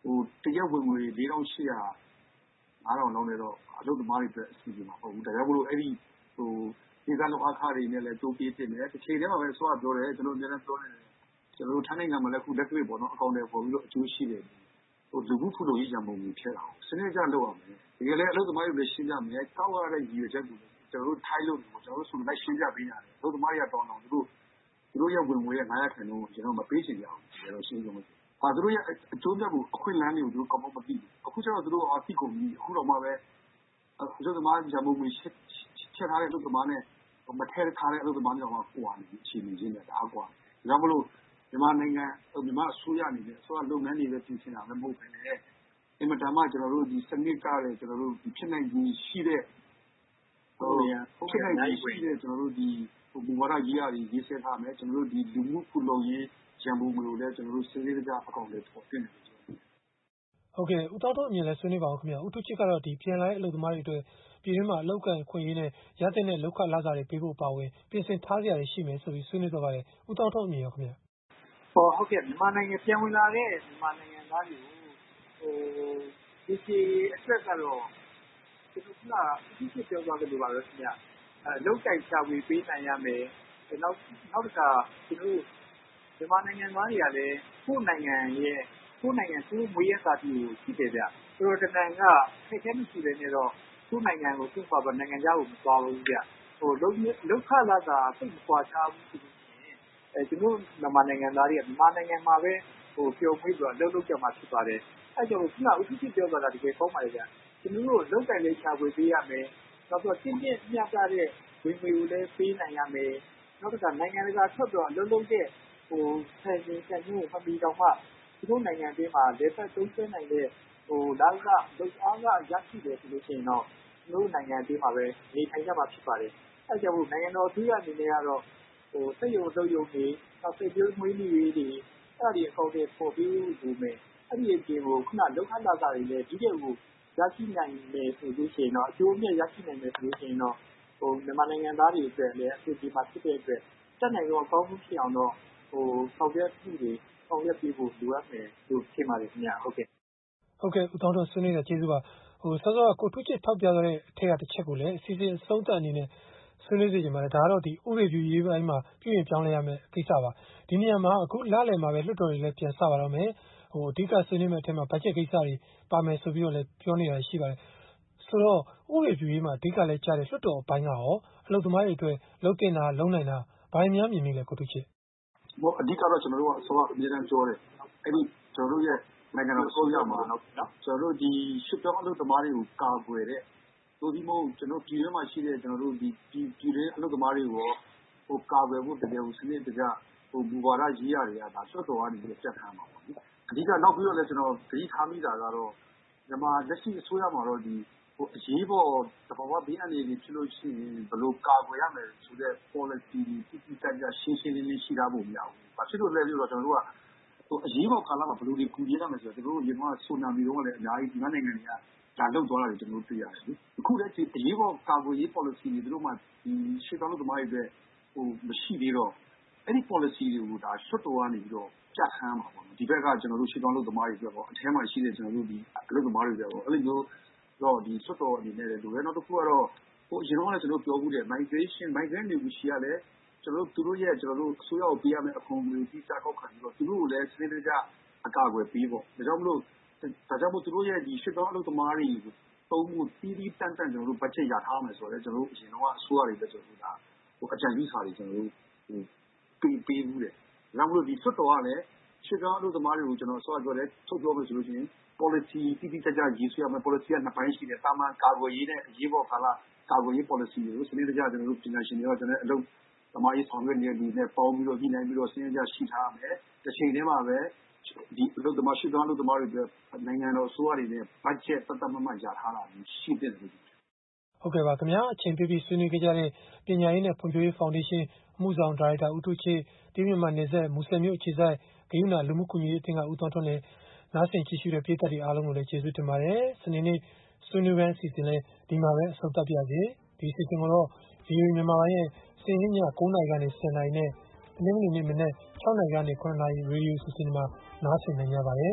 ဟိုတရက်ဝင်ငွေ၄ထောင်ရှစ်ရာငါးထောင်လောက်နဲ့တော့အလုပ်သမားတွေအတွက်အစီအစဉ်မှာမဟုတ်ဘူးဒါကြောင့်မလို့အဲ့ဒီဟိုဒီကလောက်အခါတွေနဲ့လည်းတိုးပြေးတင်တယ်တစ်ချိန်တည်းမှာပဲဆိုတော့ပြောတယ်ကျွန်တော်အများနဲ့ပြောနေတယ်ကျွန်တော်တို့ထိုင်းနိုင်ငံမှာလည်းခုလက်တွေ့ပေါ့နော်အကောင့်တွေပေါ်ပြီးတော့အကျိုးရှိတယ်ဟိုလူမှုဖူလုံရေးရံပုံငွေဖြစ်တာစနစ်ကျလုပ်ရမယ်ဒီကလေးအလုပ်သမားတွေလည်းရှင်းပြမယ်ကောက်ရတဲ့ရည်ရွယ်ချက်ကိုကျွန်တော်တို့ထိုင်းလို့ကျွန်တော်တို့ဆိုလိုက်ရှင်းပြပေးရတယ်အလုပ်သမားတွေကတောင်းတော့သူတို့သူတို့ရဲ့ဝင်ငွေရဲ့ငါးရာခိုင်နှုန်းကိုကျွန်တော်မပေးချင်ကြဘူးကျွန်တော်ရှင်းပြမယ်ဟာသူတို့ရဲ့အကျိုးသက်ကိုအခွင့်အလမ်းတွေကိုသူတို့ကောက်မမသိဘူးအခုကျတော့သူတို့အသိကုန်ပြီအခုတော့မှပဲအလုပ်သမားရံပုံငွေချက်ထားတဲ့အလုပ်သမားနဲ့မထဲထားတဲ့အလုပ်သမားတွေတော့ဟိုဟာနေအခြေအနေချင်းနဲ့တအားကွာဒါကြောင့်မလို့မြန်မာနိုင်ငံမြန်မာအစိုးရအနေနဲ့အစိုးရလုပ်ငန်းတွေပဲပြင်ဆင်တာလည်းမဟုတ်ဘဲနဲ့အင်မတန်မှကျွန်တော်တို့ဒီစနစ်ကလည်းကျွန်တော်တို့ဒီဖြစ်နိုင်ကြီးရှိတဲ့ဟိုဖြစ်နိုင်ကြီးရှိတဲ့ကျွန်တော်တို့ဒီဟိုဘူဝါဒကြီးရာကြီးရေးဆဲထားမယ်ကျွန်တော်တို့ဒီလူမှုဖူလုံရေးရံပုံငွေကိုလည်းကျွန်တော်တို့စစ်စစ်ကြအကောင့်တွေပေါ်တင်တယ်ဟုတ်ကဲ့ဦးတောက်တော့အမြင်လဲဆွေးနွေးပါအောင်ခင်ဗျာဦးထုချစ်ကတော့ဒီပြန်လာတဲ့အလုပ်သမားတွေအတွက်ပြည်တွင်းမှာအလုပ်ကန်ခွင့်ရေးနဲ့ရတဲ့နဲ့လောက်ခလာစားတွေပေးဖို့ပါဝင်ပြင်ဆင်ထားကြရရှိမယ်ဆိုပြီးဆွေးနွေးသွားပါတယ်ဦးတောက်တော့အမြင်ရောခင်ဗျာဟောဟုတ်ကဲ့မြန်မာနိုင်ငံပြန်ဝင်လာတဲ့မြန်မာနိုင်ငံသားတွေကိုဟိုဒီစီအတွက်ကတော့ဒီလိုကဒီစီပြောသွားတယ်လို့ပါပဲခင်ဗျာအဲလောက်ကန်ချဝေပေးနိုင်ရမယ်နောက်နောက်တစ်ခါဒီလိုမြန်မာနိုင်ငံသားတွေကလည်းကိုယ်နိုင်ငံရဲ့ကိုယ်နိုင်ငံကိုမွေးရစာတီကိုရှိတယ်ဗျ။သူတို့တနိုင်ငံကထိတ်ခဲမရှိတဲ့နေတော့ကိုယ်နိုင်ငံကိုသူ့ဘာပဲနိုင်ငံခြားကိုမသွားဘူးဗျ။ဟိုလုံလုံခလာတာသိမကွာချဘူးဆိုရင်အဲကျွန်တော်မြန်မာနိုင်ငံသားတွေကမြန်မာနိုင်ငံမှာပဲဟိုပျော်မွေးပြီးတော့လုံလုံကြမှာဖြစ်ပါတယ်။အဲကြောင့်ခုနဦးစီးပြောတာတကယ်ကောင်းပါလေဗျ။ကျွန်တော်တို့လုံတိုင်လေးချဝေပေးရမယ်။နောက်တော့တင်းတင်းမြတ်ကြတဲ့ဝင်ငွေကိုလည်းပေးနိုင်ရမယ်။နောက်တစ်ခါနိုင်ငံတကာထွက်တော့လုံလုံတဲ့ဟိုဆယ်ရင်ဆယ်မျိုးဖမီတော်မှသူတို့နိုင်ငံအတွင်းမှာလက်ဖက်သုံးဆွဲနိုင်တဲ့ဟိုလောက်ကလုံအားကရရှိတယ်ဆိုလို့ရှိရင်တော့သူတို့နိုင်ငံအတွင်းမှာပဲနေထိုင်ကြမှာဖြစ်ပါတယ်။အဲကြောင့်နိုင်ငံတော်အစိုးရအနေနဲ့ကတော့ဟိုစိတ်ယုံလုံယုံနေနောက်စိတ်ပြောမွေးနေရေးတွေအဲ့ဒီအကောင့်တွေပေါ်ပြီးလို့မယ်။အဲ့ဒီအပြင်ကိုခုနလောက်ခလာစာတွေလည်းဒီတဲ့ကိုရရှိနိုင်မယ်ဆိုလို့ရှိရင်တော့အကျိုးအမြတ်ရရှိနိုင်မယ်ဆိုလို့ရှိရင်တော့ဟိုမြန်မာနိုင်ငံသားတွေအတွက်လည်းအဖြစ်ဒီမှာဖြစ်တဲ့အတွက်တက်နိုင်တော့အကောင်းမှုဖြစ်အောင်တော့ဟိုဆောင်ရွက်မှုတွေဆောင်ရွက်ပြီးဖို့လိုအပ်မယ်လို့ထင်ပါတယ်ခင်ဗျာဟုတ်ကဲ့ဟုတ်ကဲ့ဦးတောင်းတော့ဆွေးနွေးတာကျေးဇူးပါဟိုဆောစောကကိုထုချစ်ထောက်ပြသွားတဲ့အထက်ကတစ်ချက်ကိုလည်းအစီအစဉ်အဆုံးသတ်အနေနဲ့ဆွေးနွေးစီကြပါတယ်ဒါကတော့ဒီဥပဒေပြုရေးပိုင်းမှာပြုရင်ပြောင်းလဲရမယ့်ကိစ္စပါဒီနေရာမှာအခုလလယ်မှာပဲလွှတ်တော်တွေလည်းပြန်စပါတော့မယ်ဟိုအဓိကဆွေးနွေးမယ့်အထက်မှာဘတ်ဂျက်ကိစ္စတွေပါမယ်ဆိုပြီးတော့လည်းပြောနေတာရှိပါတယ်ဆိုတော့ဥပဒေပြုရေးမှာအဓိကလည်းကြားတယ်လွှတ်တော်အပိုင်းကရောအလုပ်သမားတွေအတွက်လုပ်တင်တာလုပ်နိုင်တာဘာမှများမြင်မိလဲကိုထုချစ်ဟိုအဓိကတော့ကျွန်တော်တို့ကအစောကအမြဲတမ်းပြောတယ်အဲ့ဒီကျွန်တော်တို့ရဲ့နိုင်ငံတော်အစိုးရမှာနော်ကျွန်တော်တို့ဒီရှစ်ပြောင်းအလုပ်သမားတွေကိုကာကွယ်တဲ့တို့ဒီမို့ကျွန်တော်ပြည်တွင်းမှာရှိတဲ့ကျွန်တော်တို့ဒီပြည်ပြည်တွင်းအလုပ်သမားတွေကိုဟိုကာကွယ်ဖို့တကယ်ကိုစနစ်တကျဟိုဘူဝါဒရေးရတယ်ကဒါဆွတ်တော်ကနေပြီးပြတ်ထားမှာပေါ့နော်အဓိကနောက်ပြီးတော့လည်းကျွန်တော်သတိထားမိတာကတော့မြန်မာလက်ရှိအစိုးရမှာတော့ဒီဟိုအရေးပေါ်တဘာဝဘေးအန္တရာယ်တွေဖြစ်လို့ရှိရင်ဘယ်လိုကာကွယ်ရမယ်ဆိုတဲ့ policy တိတိကျကျရှင်းရှင်းလင်းလင်းရှိထားဖို့မရဘူး။ဘာဖြစ်လို့လဲဆိုတော့ကျွန်တော်တို့ကဟိုအရေးပေါ်ကာလမှာဘယ်လိုတွေကူညီရမယ်ဆိုတော့ကျွန်တော်တို့ရေမောဆိုနာမီတော့လည်းအများကြီးဒီနိုင်ငံတွေကဒါလောက်သွားတာတွေကျွန်တော်တို့တွေ့ရတယ်။အခုလည်းဒီအရေးပေါ်ကာကွယ်ရေး policy တွေတို့မှဒီရှေ့တော်လို့သမားတွေဟိုမရှိသေးတော့အဲ့ဒီ policy တွေကိုဒါဆွတ်တော်ကနေပြီးတော့ပြဋ္ဌာန်းမှာပေါ့နော်။ဒီဘက်ကကျွန်တော်တို့ရှေ့တော်လို့သမားတွေပြောတော့အထဲမှာရှိတဲ့ကျွန်တော်တို့ဒီအလုပ်သမားတွေပြောတော့အဲ့လိုမျိုးတော့ဒီဆွတ်တော်အနေနဲ့လည်းလိုပဲနောက်တစ်ခုကတော့ဟိုအရင်တော့လည်းကျွန်တော်ပြောဘူးတယ် migration migrant တွေကိုရှိရလဲကျွန်တော်တို့သူတို့ရဲ့ကျွန်တော်တို့အစိုးရကိုပေးရမယ့်အခွန်ငွေကြီးစကောက်ခံပြီးတော့သူတို့ကိုလည်းစနစ်တကျအကာအကွယ်ပေးပေါ့ဒါကြောင့်မလို့ဒါကြောင့်မို့သူတို့ရဲ့ဒီရှစ်တော်အလုပ်သမားတွေကိုသုံးမှုတီးတီးတန့်တန့်ကျွန်တော်တို့ဘတ်ဂျက်ရထားမယ်ဆိုတော့ကျွန်တော်တို့အရင်တော့အစိုးရတွေလည်းကျွန်တော်တို့ဒါဟိုအကြံပြုစာတွေကျွန်တော်တို့ဟိုပေးပေးမှုတယ်ဒါကြောင့်မလို့ဒီဆွတ်တော်ကလည်းရှစ်တော်အလုပ်သမားတွေကိုကျွန်တော်ဆော့ပြောတယ်ထုတ်ပြောလို့ဆိုလို့ရှိရင် policy တိတိကျကျရေးဆွဲရမယ် policy ကနှစ်ပိုင်းရှိတယ်တာမန်ကာကွယ်ရေးနဲ့အရေးပေါ်ကာလကာကွယ်ရေး policy တွေကိုစနစ်တကျကျွန်တော်တို့ပြင်ဆင်နေတော့ကျွန်တော်အလုပ်သမားရေးဆောင်ရွက်နေတဲ့ဒီနဲ့ပေါင်းပြီးတော့ညှိနှိုင်းပြီးတော့စနစ်တကျရှိထားမယ်တစ်ချိန်တည်းမှာပဲဒီအလုပ်သမားရှစ်တောင်းအလုပ်သမားတွေအတွက်နိုင်ငံတော်အစိုးရတွေနဲ့ဘတ်ဂျက်ပတ်သက်မှမှရထားတာရှိတဲ့လူတွေဟုတ်ကဲ့ပါခင်ဗျာအချိန်ပြပြီးဆွေးနွေးကြတဲ့ပညာရေးနဲ့ဖွံ့ဖြိုးရေးဖောင်ဒေးရှင်းအမှုဆောင်ဒါရိုက်တာဦးထုချစ်ဒီမြန်မာနယ်ဆက်မူဆယ်မြို့အခြေစိုက်ဂယုဏလူမှုကူညီရေးအသင်းကဦးသွန်းထွန်းနဲ့နားဆင်ကြည့်ရှုတဲ့ပြည်သက်တွေအားလုံးကိုလည်းကျေးဇူးတင်ပါတယ်စနေနေ့ဆွေးနွေးပွဲအစီအစဉ်လေးဒီမှာပဲအဆုံးသတ်ပြပါရစေဒီအစီအစဉ်ကိုတော့ ဗွီအိုအေ မြန်မာပိုင်းရဲ့စနေနေ့ည၉နာရီကနေဆယ်နာရီနဲ့တနင်္ဂနွေနေ့မနက်၆နာရီကနေခုနှစ်နာရီရေဒီယိုအစီအစဉ်မှာနားဆင်နိုင်ကြပါတယ်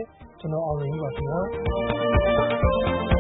ကျွန်တော်အောင်ရင်းပါခင်ဗျာ